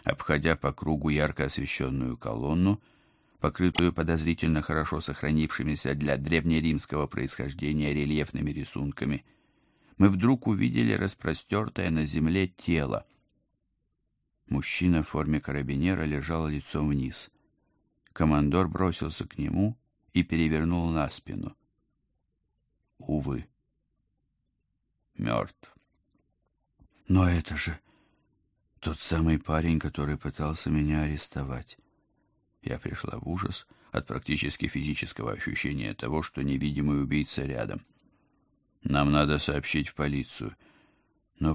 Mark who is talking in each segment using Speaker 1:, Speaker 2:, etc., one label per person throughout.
Speaker 1: Обходя по кругу ярко освещенную колонну, покрытую подозрительно хорошо сохранившимися для древнеримского происхождения рельефными рисунками, мы вдруг увидели распростертое на земле тело. Мужчина в форме карабинера лежал лицом вниз. Командор бросился к нему и перевернул на спину. Увы, мертв. Но это же тот самый парень, который пытался меня арестовать. Я пришла в ужас от практически физического ощущения того, что невидимый убийца рядом. Нам надо сообщить в полицию. Но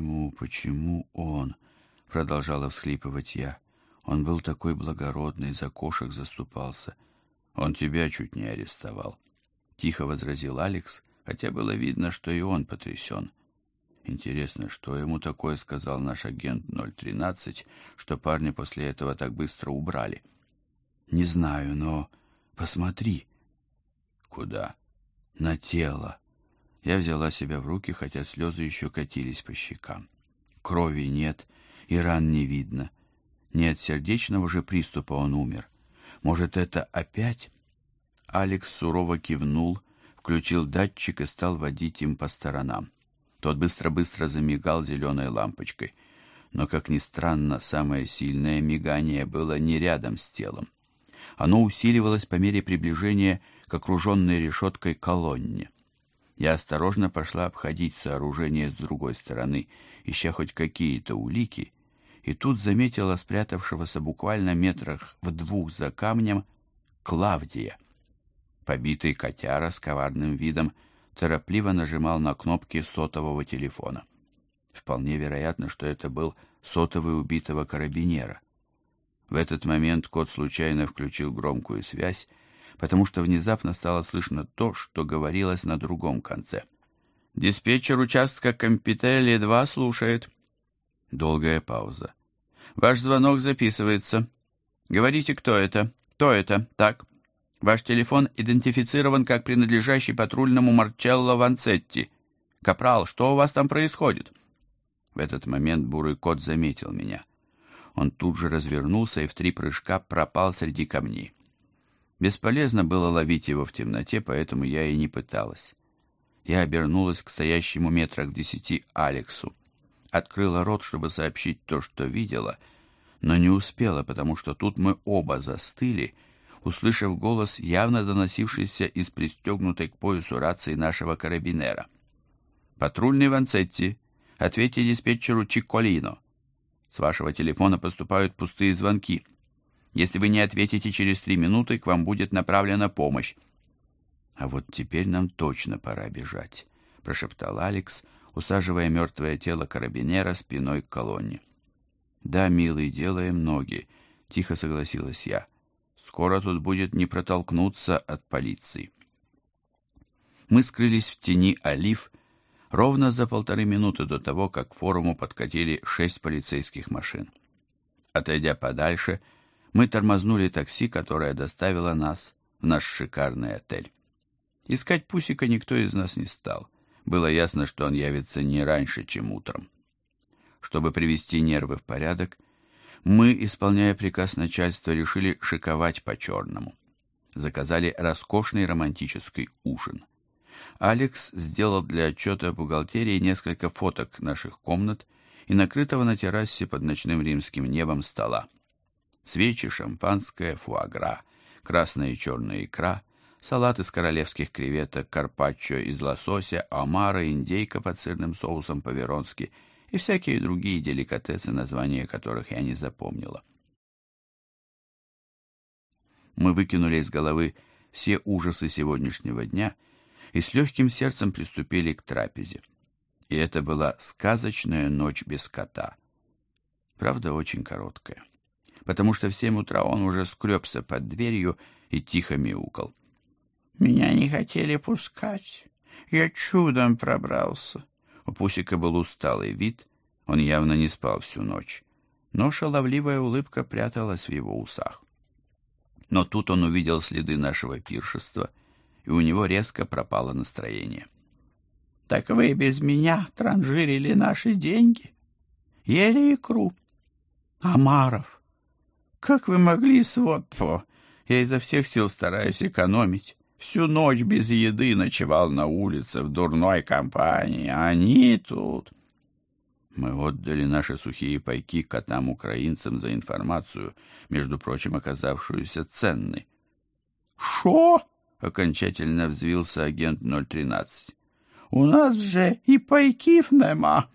Speaker 1: почему он? Продолжала всхлипывать я. Он был такой благородный, за кошек заступался. Он тебя чуть не арестовал. Тихо возразил Алекс, хотя было видно, что и он потрясен. Интересно, что ему такое сказал наш агент 013, что парня после этого так быстро убрали? Не знаю, но посмотри. Куда? На тело. Я взяла себя в руки, хотя слезы еще катились по щекам. Крови нет, и ран не видно. Не от сердечного же приступа он умер. Может, это опять? Алекс сурово кивнул, включил датчик и стал водить им по сторонам. Тот быстро-быстро замигал зеленой лампочкой. Но, как ни странно, самое сильное мигание было не рядом с телом. Оно усиливалось по мере приближения к окруженной решеткой колонне. Я осторожно пошла обходить сооружение с другой стороны, ища хоть какие-то улики, и тут заметила спрятавшегося буквально метрах в 2 за камнем Клавдия. Побитый котяра с коварным видом торопливо нажимал на кнопки сотового телефона. Вполне вероятно, что это был сотовый убитого карабинера. В этот момент кот случайно включил громкую связь, потому что внезапно стало слышно то, что говорилось на другом конце. «Диспетчер участка Компителли-2 слушает». Долгая пауза. «Ваш звонок записывается. Говорите, кто это? Кто это? Так. Ваш телефон идентифицирован как принадлежащий патрульному Марчелло Ванцетти. Капрал, что у вас там происходит?» В этот момент бурый кот заметил меня. Он тут же развернулся и в 3 прыжка пропал среди камней. Бесполезно было ловить его в темноте, поэтому я и не пыталась. Я обернулась к стоящему метрах в 10 Алексу. Открыла рот, чтобы сообщить то, что видела, но не успела, потому что тут мы оба застыли, услышав голос, явно доносившийся из пристегнутой к поясу рации нашего карабинера. «Патрульный Ванцетти, ответьте диспетчеру Чикколино. С вашего телефона поступают пустые звонки. Если вы не ответите через 3 минуты, к вам будет направлена помощь». «А вот теперь нам точно пора бежать», — прошептал Алекс, усаживая мертвое тело карабинера спиной к колонне. «Да, милый, делаем ноги», — тихо согласилась я. «Скоро тут будет не протолкнуться от полиции». Мы скрылись в тени олив ровно за 1,5 минуты до того, как к форуму подкатили 6 полицейских машин. Отойдя подальше, мы тормознули такси, которое доставило нас в наш шикарный отель. Искать Пусика никто из нас не стал. Было ясно, что он явится не раньше, чем утром. Чтобы привести нервы в порядок, мы, исполняя приказ начальства, решили шиковать по-черному. Заказали роскошный романтический ужин. Алекс сделал для отчета бухгалтерии несколько фоток наших комнат и накрытого на террасе под ночным римским небом стола. Свечи, шампанское, фуагра, красная и черная икра, салат из королевских креветок, карпаччо из лосося, омара, индейка под сырным соусом по-веронски и всякие другие деликатесы, названия которых я не запомнила. Мы выкинули из головы все ужасы сегодняшнего дня и с легким сердцем приступили к трапезе. И это была сказочная ночь без кота. Правда, очень короткая, потому что в 7 утра он уже скребся под дверью и тихо мяукал. «Меня не хотели пускать. Я чудом пробрался». У Пусика был усталый вид, он явно не спал всю ночь, но шаловливая улыбка пряталась в его усах. Но тут он увидел следы нашего пиршества, и у него резко пропало настроение. «Так вы без меня транжирили наши деньги? Ели икру?» Амаров, как вы могли, сводство? Я изо всех сил стараюсь экономить. Всю ночь без еды ночевал на улице в дурной компании, а они тут... Мы отдали наши сухие пайки котам-украинцам за информацию, между прочим, оказавшуюся ценной. «Шо?» — окончательно взвился агент 013. «У нас же и пайків нема».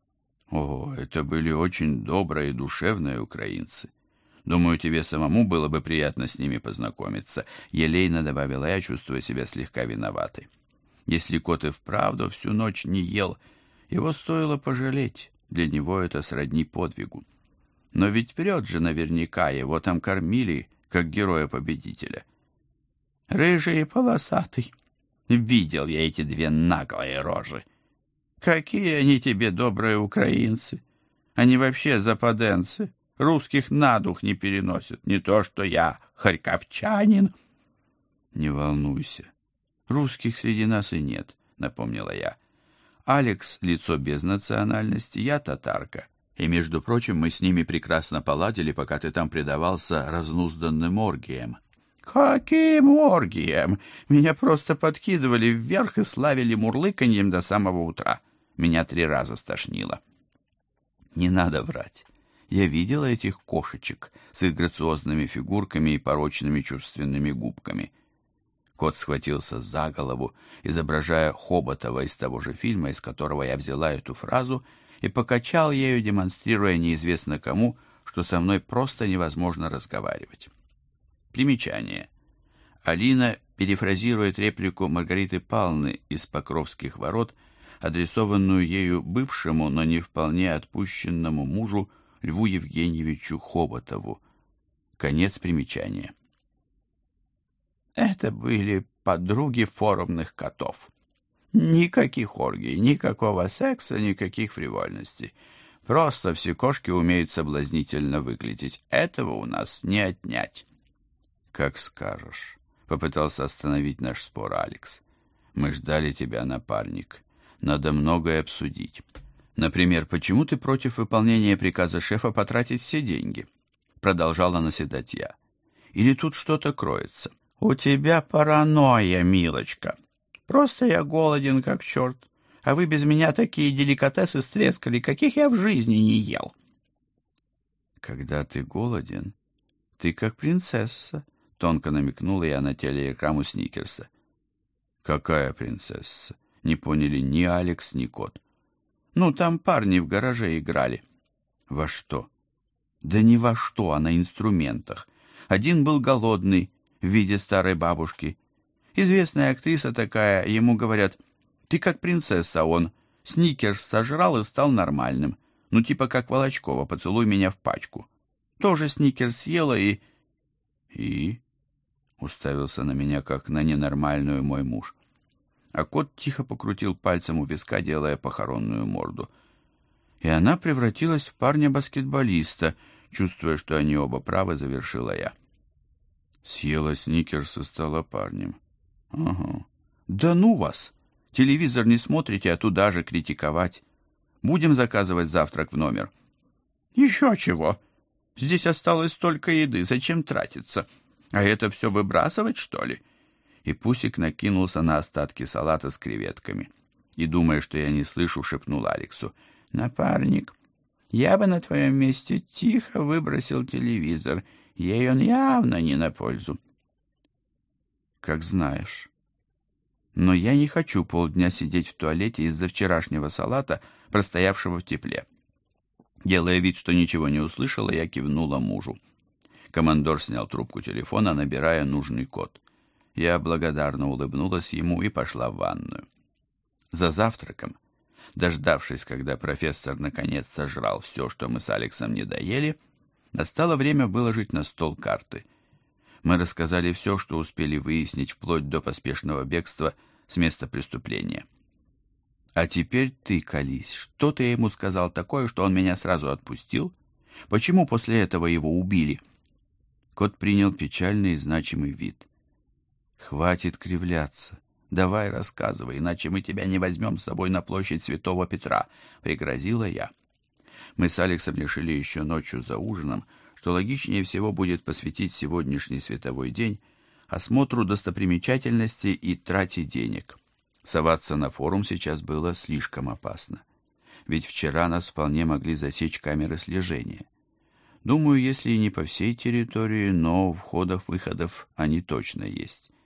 Speaker 1: О, это были очень добрые и душевные украинцы. Думаю, тебе самому было бы приятно с ними познакомиться, елейно добавила я, чувствуя себя слегка виноватой. Если кот и вправду всю ночь не ел, его стоило пожалеть, для него это сродни подвигу. Но ведь врет же наверняка, его там кормили, как героя-победителя. Рыжий и полосатый. Видел я эти две наглые рожи. Какие они тебе добрые украинцы! Они вообще западенцы, русских на дух не переносят, не то что я, харьковчанин. Не волнуйся, русских среди нас и нет, напомнила я. Алекс — лицо без национальности, я татарка. И, между прочим, мы с ними прекрасно поладили, пока ты там предавался разнузданным оргиям. Каким оргиям? Меня просто подкидывали вверх и славили мурлыканьем до самого утра. Меня 3 раза стошнило. Не надо врать. Я видела этих кошечек с их грациозными фигурками и порочными чувственными губками. Кот схватился за голову, изображая Хоботова из того же фильма, из которого я взяла эту фразу, и покачал ею, демонстрируя неизвестно кому, что со мной просто невозможно разговаривать. Примечание. Алина перефразирует реплику Маргариты Павловны из Покровских ворот, адресованную ею бывшему, но не вполне отпущенному мужу Льву Евгеньевичу Хоботову. Конец примечания. Это были подруги форумных котов. Никаких оргий, никакого секса, никаких фривольностей. Просто все кошки умеют соблазнительно выглядеть. Этого у нас не отнять. Как скажешь. Попытался остановить наш спор Алекс. Мы ждали тебя, напарник. Надо многое обсудить. Например, почему ты против выполнения приказа шефа потратить все деньги? Продолжала наседать я. Или тут что-то кроется? У тебя паранойя, милочка. Просто я голоден как черт, а вы без меня такие деликатесы стрескали, каких я в жизни не ел. Когда ты голоден, ты как принцесса, тонко намекнула я на телерекламу Сникерса. Какая принцесса? Не поняли ни Алекс, ни кот. Ну, там парни в гараже играли. Во что? Да не во что, а на инструментах. Один был голодный, в виде старой бабушки. Известная актриса такая, ему говорят: ты как принцесса, он сникерс сожрал и стал нормальным. Ну, типа как Волочкова, поцелуй меня в пачку. Тоже сникерс съела и... И? Уставился на меня, как на ненормальную мой муж. А кот тихо покрутил пальцем у виска, делая похоронную морду. И она превратилась в парня-баскетболиста, чувствуя, что они оба правы, завершила я. Съела сникерс и стала парнем. Ага. Да ну вас! Телевизор не смотрите, а туда же критиковать. Будем заказывать завтрак в номер. Еще чего? Здесь осталось столько еды, зачем тратиться? А это все выбрасывать, что ли? И Пусик накинулся на остатки салата с креветками. И, думая, что я не слышу, шепнул Алексу: напарник, я бы на твоем месте тихо выбросил телевизор. Ей он явно не на пользу. Как знаешь. Но я не хочу полдня сидеть в туалете из-за вчерашнего салата, простоявшего в тепле. Делая вид, что ничего не услышала, я кивнула мужу. Командор снял трубку телефона, набирая нужный код. Я благодарно улыбнулась ему и пошла в ванную. За завтраком, дождавшись, когда профессор наконец сожрал все, что мы с Алексом не доели, настало время выложить на стол карты. Мы рассказали все, что успели выяснить, вплоть до поспешного бегства с места преступления. А теперь ты колись. Что ты ему сказал такое, что он меня сразу отпустил? Почему после этого его убили? Кот принял печальный и значимый вид. Хватит кривляться. Давай рассказывай, иначе мы тебя не возьмем с собой на площадь Святого Петра, пригрозила я. Мы с Алексом решили еще ночью за ужином, что логичнее всего будет посвятить сегодняшний световой день осмотру достопримечательностей и трате денег. Соваться на форум сейчас было слишком опасно. Ведь вчера нас вполне могли засечь камеры слежения. Думаю, если и не по всей территории, но входов-выходов они точно есть.